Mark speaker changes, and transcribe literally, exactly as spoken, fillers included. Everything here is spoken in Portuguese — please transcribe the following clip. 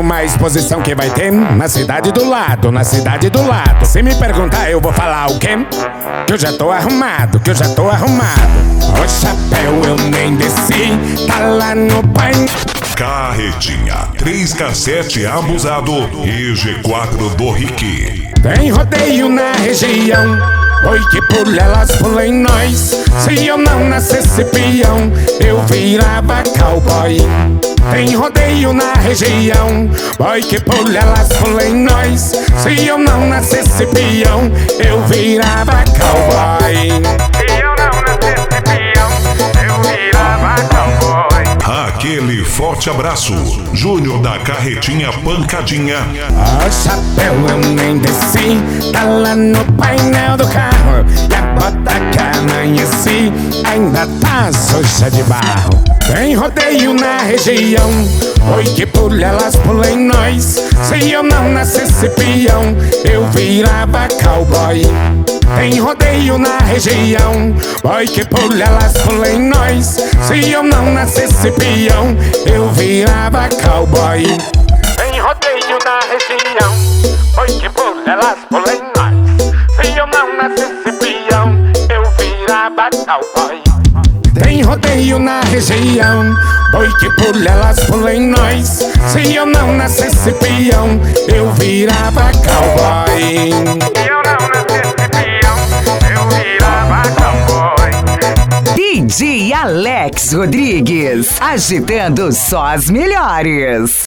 Speaker 1: uma exposição que vai ter na cidade do lado, na cidade do lado. Se me perguntar, eu vou falar o quê? Que eu já tô arrumado, que eu já tô arrumado. O chapéu eu nem desci, tá lá no painel.
Speaker 2: Carretinha, três cassete abusado e G quatro do Rick.
Speaker 1: Tem rodeio na região, oi que pula, elas pulam em nós. Se eu não nascesse peão, eu virava cowboy. Tem rodeio na região, oi que pula, elas pulam em nós. Se eu não nascesse peão, eu virava cowboy. Se eu não nascesse peão, eu virava cowboy.
Speaker 2: Aquele forte abraço, Júnior da Carretinha Pancadinha.
Speaker 1: O chapéu eu nem desci, tá lá no painel do carro. E a bota que amanheci ainda tá suja de barro. Tem rodeio na região, oi que pula, elas pulam em nós. Se eu não nascesse peão, eu virava cowboy. Tem rodeio na região, oi que pula, elas pulam em nós. Se eu não nascesse peão, eu virava cowboy. Tem rodeio na região, oi que pula, elas pulam em nós. Se eu não nascesse peão, eu virava cowboy. Tem rodeio na região, oi que pula, elas pulam em nós. Se eu não nascesse peão, eu virava cowboy. Se eu não nascesse peão, eu virava cowboy.
Speaker 3: D J Alex Rodrigues, agitando só as melhores.